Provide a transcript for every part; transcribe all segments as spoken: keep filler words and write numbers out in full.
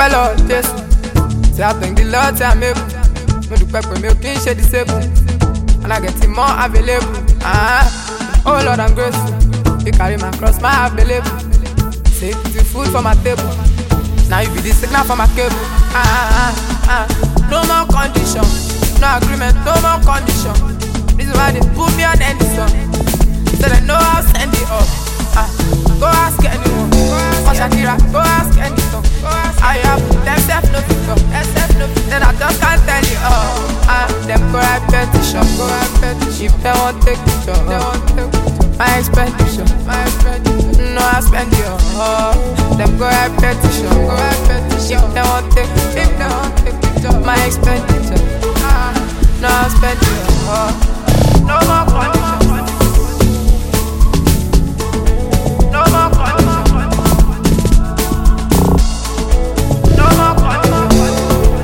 dúpẹ́ lọ Jésù. Say I thank the Lord, say I'm able. Mo dúpẹ́ pé mi ò kí n ṣe disable. And I get it more available. Ah, oh Lord, I'm grateful. You carry my cross, my available. Say you put the food for my table. Now you be the signal for my cable. Ah, ah, ah. No more condition, no agreement, no more condition. This is why they put me on any song. So they know I'll send it up. Ah, go ask anyone. For Shakira, go ask anyone. I have them self no fit then I just can't tell you all. Ah, them go write petition, go write petition. If they won't take it all, they won't take it. My expenditure, my expenditure. No, I spend it all. Them go write petition, go write petition. If they won't take it, if they won't take it all. My expenditure, ah, no, I spend it all. No more condition, no more condition, no more condition,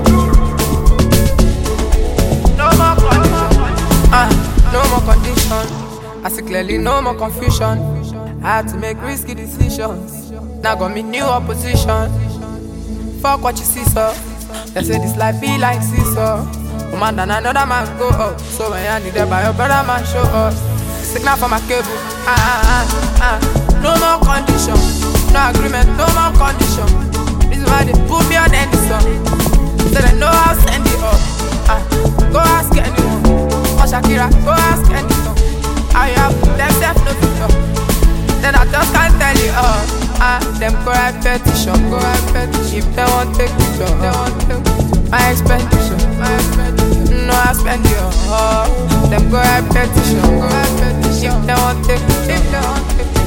no more condition. Ah, no more condition. I see clearly no more confusion. I had to make risky decisions. Now got me new opposition. Fuck what you see, sir. They say this life be like seesaw. One man and another man go up. So when you need it by your brother man show up. Signal for my cable. Ah, ah, ah, ah. No more condition, no agreement, no more condition. This is why they put me on any song. So they know I'll send it up. Ah, go ask anyone. For Shakira, go ask anyone. I have them self no fit. Then I just can't tell you all. Ah, them go write petition, go write petition. If they won't take it all, they won't take it. My expenditure, my expenditure. No, I spend it all. Them go write petition, go write petition. If they won't take it, if they won't take it.